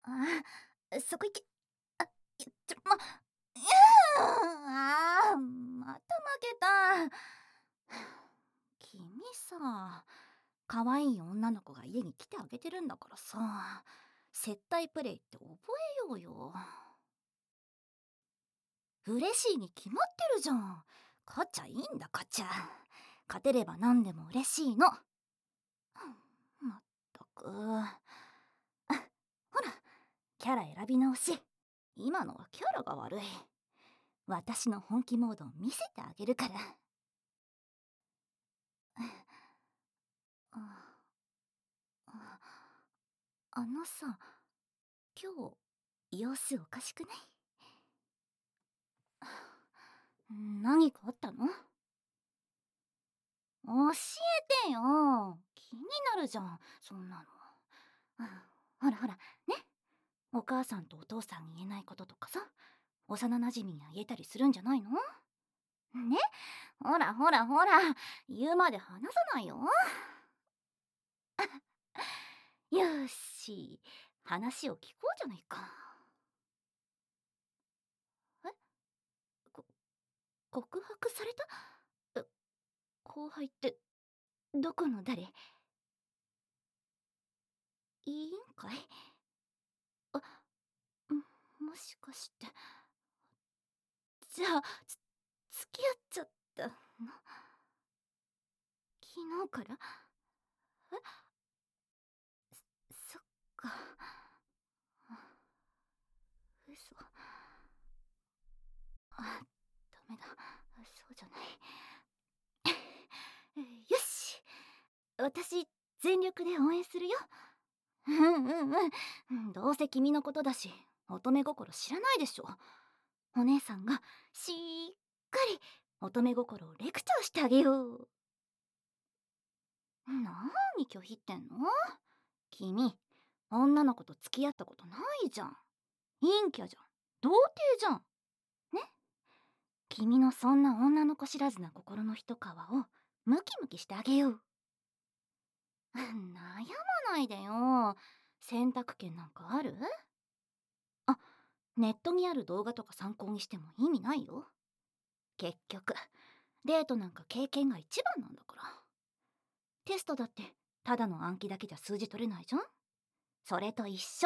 そこ行け。あ、また負けた。君さ、可愛い女の子が家に来てあげてるんだからさ、接待プレイって覚えようよ。嬉しいに決まってるじゃん。勝っちゃいいんだ、勝っちゃ。勝てれば何でも嬉しいの。まったく。ほら、キャラ選び直し。今のはキャラが悪い。私の本気モードを見せてあげるから。あああのさ、今日様子おかしくない？何かあったの？教えてよ。気になるじゃん、そんなの。ほらほら、ね。お母さんとお父さんに言えないこととかさ、幼馴染には言えたりするんじゃないの？ね。ほらほらほら、言うまで話さないよ。よし、話を聞こうじゃないか。え、こ告白された？え、後輩ってどこの誰？委員会？あ、もしかして。じゃあ、付き合っちゃったの？昨日から？え、そっか。嘘。ダメだ。そうじゃない。よし、私全力で応援するよ。どうせ君のことだし、乙女心知らないでしょ。お姉さんがしっかり乙女心をレクチャーしてあげよう。なに拒否ってんの？君、女の子と付き合ったことないじゃん。陰キャじゃん。童貞じゃん。ね。君のそんな女の子知らずな心の一皮をムキムキしてあげよう。悩まないでよ。選択権なんかある？あ、ネットにある動画とか参考にしても意味ないよ。結局、デートなんか経験が一番なんだから。テストだってただの暗記だけじゃ数字取れないじゃん。それと一緒。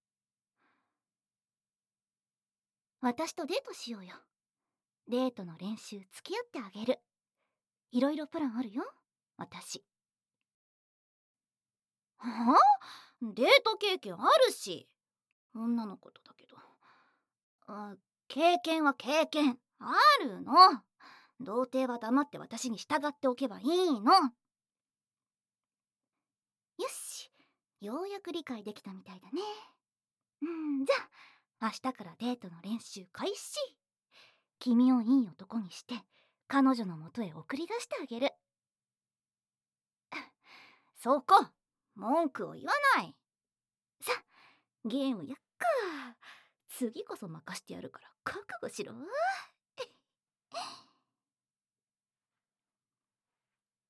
私とデートしようよ。デートの練習付き合ってあげる。いろいろプランあるよ、私。はあ？デート経験あるし。女の子とだけど。経験は経験。あるの。童貞は黙って私に従っておけばいいの。よし。ようやく理解できたみたいだね。じゃあ、明日からデートの練習開始。君をいい男にして、彼女のもとへ送り出してあげる。そこ、文句を言わない。さ、ゲームやっか。次こそ任してやるから覚悟しろ。